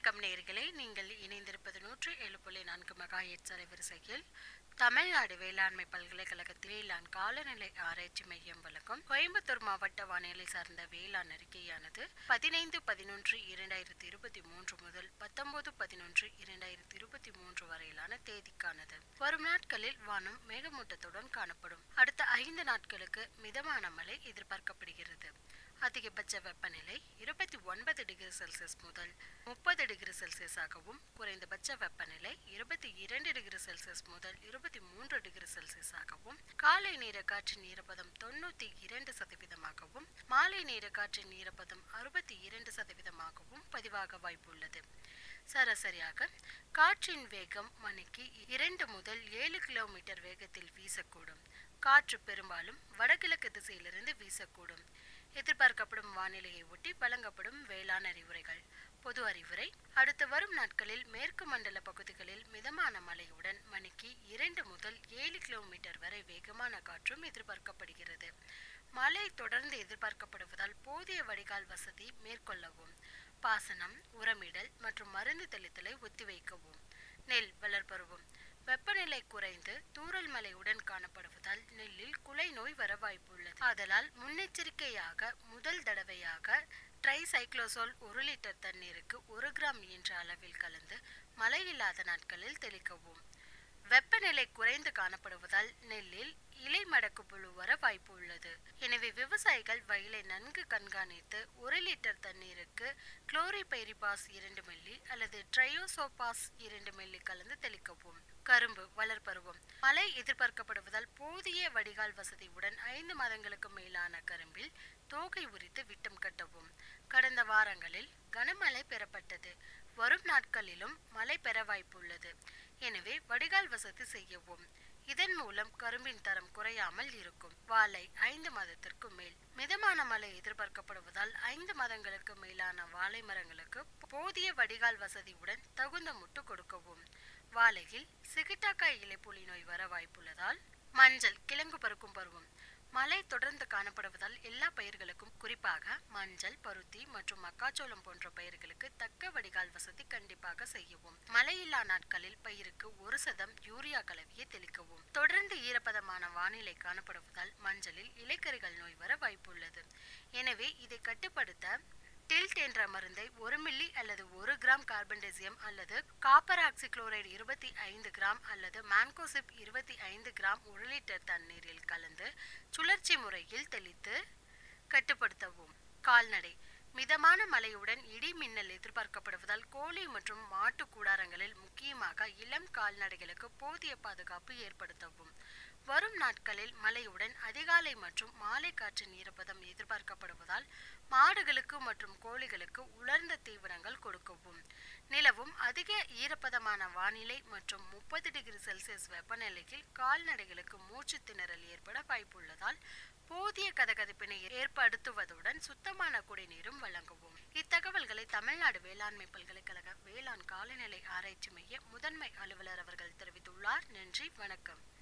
வணக்கம் நேயர்களே, நீங்கள் இணைந்திருப்பது 107.4 மெகாஹெர்ட்ஸ் அலைவரிசையில் தமிழ்நாடு வேளாண்மை பல்கலைக்கழகத்தில் வேளாண் காலநிலை ஆராய்ச்சி மையம் வழங்கும் கோயம்புத்தூர் மாவட்ட வானிலை சார்ந்த வேளாண் அறிக்கையானது 15/11/2023 முதல் 19/11/2023 வரையிலான தேதிக்கானது. வரும் நாட்களில் வானம் மேகமூட்டத்துடன் காணப்படும். அடுத்த 5 நாட்களுக்கு மிதமான மழை எதிர்பார்க்கப்படுகிறது. அதிகபட்ச வெப்பநிலை 29 டிகிரி செல்சியஸ் முதல் 30 டிகிரி செல்சியஸாகவும், குறைந்தபட்ச வெப்பநிலை 22 டிகிரி செல்சியஸ் முதல் 23 டிகிரி செல்சியஸாகவும், காலை நேர காற்றின் ஈரப்பதம் 92%, மாலை நேர காற்றின் ஈரப்பதம் 62%, பதிவாக வாய்ப்புள்ளது. சராசரியாக காற்றின் வேகம் மணிக்கு 2 முதல் 7 கிலோமீட்டர் வேகத்தில் வீசக்கூடும். காற்று பெரும்பாலும் வடகிழக்கு திசையிலிருந்து வீசக்கூடும். எதிர்பார்க்கப்படும் வானிலையை ஒட்டி வழங்கப்படும் வேளாண் அறிவுரைகள். பொது அறிவுரை: அடுத்து வரும் நாட்களில் மேற்கு மண்டல பகுதிகளில் மிதமான மழையுடன் மணிக்கு 2 முதல் 7 கிலோமீட்டர் வரை வேகமான காற்றும் எதிர்பார்க்கப்படுகிறது. மழை தொடர்ந்து எதிர்பார்க்கப்படுவதால் போதிய வடிகால் வசதி மேற்கொள்ளவும். பாசனம், உரமிடல் மற்றும் மருந்து தெளித்தலை ஒத்திவைக்கவும். நெல் வளர்பருவம்: வெப்பநிலை குறைந்து தூறல் மழையுடன் காணப்படுவதால் நெல்லில் குலை நோய் வர வாய்ப்புள்ளது. ஆதலால் முன்னெச்சரிக்கையாக முதல் தடவையாக ட்ரைசைக்ளோசோல் 1 லிட்டர் தண்ணீருக்கு 1 கிராம் என்ற அளவில் கலந்து மழை இல்லாத நாட்களில் தெளிக்கவும். வெப்பநிலை குறைந்து காணப்படுவதால் நெல்லில் இலை மடக்கு புழு வர வாய்ப்பு உள்ளது. எனவே விவசாயிகள் வயலை நன்கு கண்காணித்து 1 லிட்டர் தண்ணீருக்கு குளோரிபைரிபாஸ் 2 மில்லி அல்லது ட்ரையோசோபாஸ் 2 மில்லி கலந்து தெளிக்கவும். கரும்பு வளர்பருவம்: மழை எதிர்பார்க்கப்படுவதால் போதிய வடிகால் வசதியுடன் 5 மாதங்களுக்கு மேலான கரும்பில் தோகை உரித்து விட்டம் கட்டவும். கடந்த வாரங்களில் கனமழை பெறப்பட்டது. வரும் நாட்களிலும் மழை பெற வாய்ப்புள்ளது. எனவே வடிகால் வசதி செய்யவும். இதன் மூலம் கரும்பின் தரம் குறையாமல் இருக்கும். வாழை 5 மாதத்திற்கு மேல்: மிதமான மழை எதிர்பார்க்கப்படுவதால் 5 மாதங்களுக்கு மேலான வாழை மரங்களுக்கு போதிய வடிகால் வசதியுடன் தகுந்த முட்டு கொடுக்கவும். வாழையில் சிகிட்டாக்காய் இலைப்புலி நோய் வர வாய்ப்புள்ளதால். மஞ்சள் கிழங்கு பருக்கும் பருவம்: மழை தொடர்ந்து காணப்படுவதால் எல்லா பயிர்களுக்கும், குறிப்பாக மஞ்சள், பருத்தி மற்றும் மக்காச்சோளம் போன்ற பயிர்களுக்கு தக்க வடிகால் வசதி கண்டிப்பாக செய்யவும். மழையில்லா நாட்களில் பயிருக்கு 1% யூரியா கலவையை தெளிக்கவும். தொடர்ந்து ஈரப்பதமான வானிலை காணப்படுவதால் மஞ்சளில் இலைக்கரிகள் நோய் வர வாய்ப்புள்ளது. எனவே இதை கட்டுப்படுத்த டில்ட் என்ற மருந்தை 1 மில்லி அல்லது 1 கிராம் கார்பன்டெசியம் அல்லது காப்பர் ஆக்சிக்ளோரைடு 25 கிராம் அல்லது மான்கோசிப் 25 கிராம் 1 லிட்டர் தண்ணீரில் கலந்து சுழற்சி முறையில் தெளித்து கட்டுப்படுத்தவும். கால்நடை: மிதமான மழையுடன் இடி மின்னல் எதிர்பார்க்கப்படுவதால் கோழி மற்றும் மாட்டு கூடாரங்களில் முக்கியமாக இளம் கால்நடைகளுக்கு போதிய பாதுகாப்பு ஏற்படுத்தவும். வரும் நாட்களில் மழையுடன் அதிகாலை மற்றும் மாலை காற்றின் ஈரப்பதம் எதிர்பார்க்கப்படுவதால் மாடுகளுக்கு மற்றும் கோழிகளுக்கு உலர்ந்த தீவனங்கள் கொடுக்கவும். நிலவும் அதிக ஈரப்பதமான வானிலை மற்றும் 30 டிகிரி செல்சியஸ் வெப்பநிலையில் கால்நடைகளுக்கு மூச்சு திணறல் ஏற்பட வாய்ப்புள்ளதால் போதிய கதகதப்பினை ஏற்படுத்துவதுடன் சுத்தமான குடிநீரும் வழங்கவும். இத்தகவல்களை தமிழ்நாடு வேளாண்மை பல்கலைக்கழக வேளாண் காலநிலை ஆராய்ச்சி மைய முதன்மை அலுவலர் அவர்கள் தெரிவித்துள்ளார். நன்றி, வணக்கம்.